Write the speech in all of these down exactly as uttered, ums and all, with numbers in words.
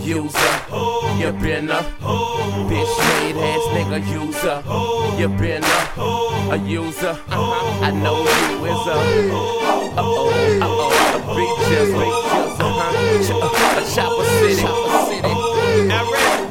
user. You been a bitch made ass nigga user. You been a, a user. I know you is a uh oh, uh oh, a big just, big just, uh-huh. A chopper city, chopper city. Now ready?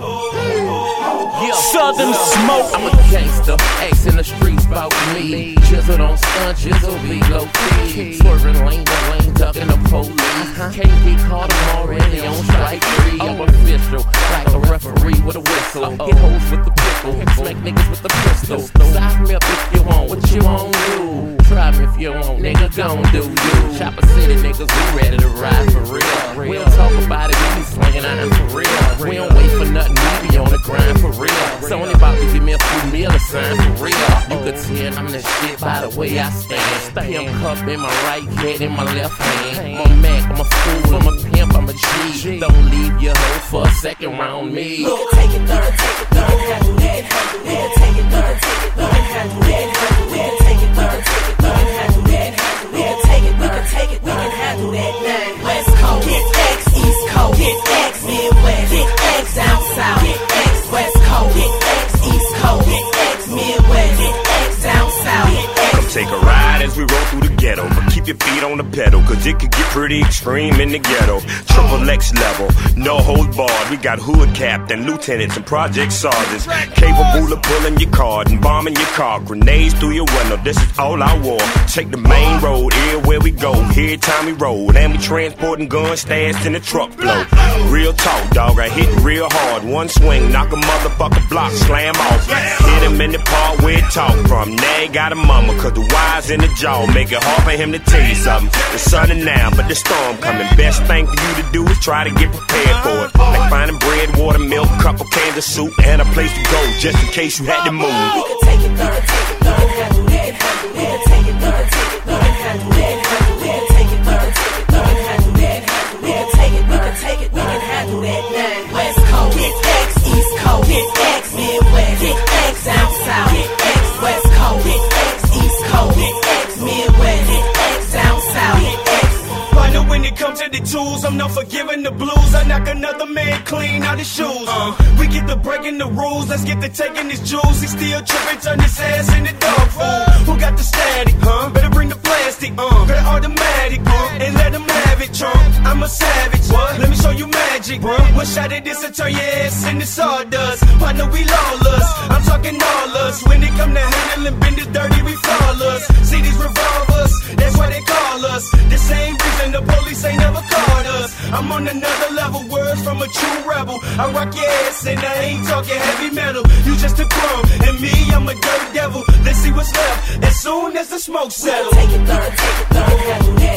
Yeah. Southern smoke. I'm a gangster, X in the streets about me. Jizzle don't stun, Jizzle be low key. Swerving lane to lane, ducking the police. Can't get caught, I'm already on strike three. I'm official, like a referee with a whistle. Hit hoes with the pickle, smack niggas with the pistol. Side me up if you want, what you want do? Try me if you want, nigga, gon' do you. Chopper City niggas, we ready to ride for real. We don't talk about it, we be swinging iron for real. We don't wait for nothing, we be on the grind for real. So anybody give me a few meal or sign for real. You could tell I'm the shit by the way I stand. Pimp cup in my right hand, in my left hand. I'm a Mac, I'm a fool, I'm a pimp, I'm a G. Don't leave your hoe for a second round me. You can take it, you can take it, you can handle that. You can take it, you can take it, you can handle that. You can take it, you can take it, you can handle that. You can take it, you can take it, you can handle that. West Coast, get X, East Coast, get X, Midwest, get X, down south, get X, West Coast, get X, East Coast, get X, Midwest, get X, down south, get X. Come take a ride as we roll through the ghetto, but keep your feet on the pedal, cause it could get pretty extreme in the ghetto. Triple X level, no hold barred. We got hood captain, lieutenants, and project sergeants capable of pulling your card and bombing your car. Grenades through your window, this is all I wore. Take the main road, everywhere we go. Here time we roll, and we transporting guns stashed in the truck flow. Real talk, dog, I hit real hard. One swing, knock a motherfucker block, slam off. Hit him in the part where it talk from. Now he got a mama, cause the wires in the jaw make it hard for him to tell you something. The sun is now, but the storm coming. Best thing for you to do is try to get prepared for it. Like finding bread, water, milk, couple cans of soup, and a place to go just in case you had to move. You can take it, you can take it, you can handle that. You can take it, you can take it, you can handle that. You can take it, you can take it, you can handle that. You can take it, you can take it, you can handle that. West Coast, get X, East Coast, get X, Midwest, get X, down south, get X, West Coast, get X, East Coast, get X, Midwest, get X, down south, get X. Partner, when it comes to the tools, I'm not forgiving the blues. I knock another man clean out his shoes. Uh, we get to breaking the rules, let's get to taking his jewels. He still tripping, turn his ass into dog food. Who got the static, huh? Better bring the plastic, uh Better automatic, uh And let him have it, Trump. I'm a savage, what? Let me show you magic, bro. One shot at this, I turn your ass into sawdust. Partner, we lawless, I'm talking all us. When it come to handling business dirty, we flawless. See these revolvers, that's why they call us. The same reason the police ain't never caught us. I'm on another level, words from a true rebel. I rock your ass and I ain't talking heavy metal. You just a crumb, and me, I'm a dirt devil. Let's see what's left as soon as the smoke settles. You can take it, you can take it, you can handle that.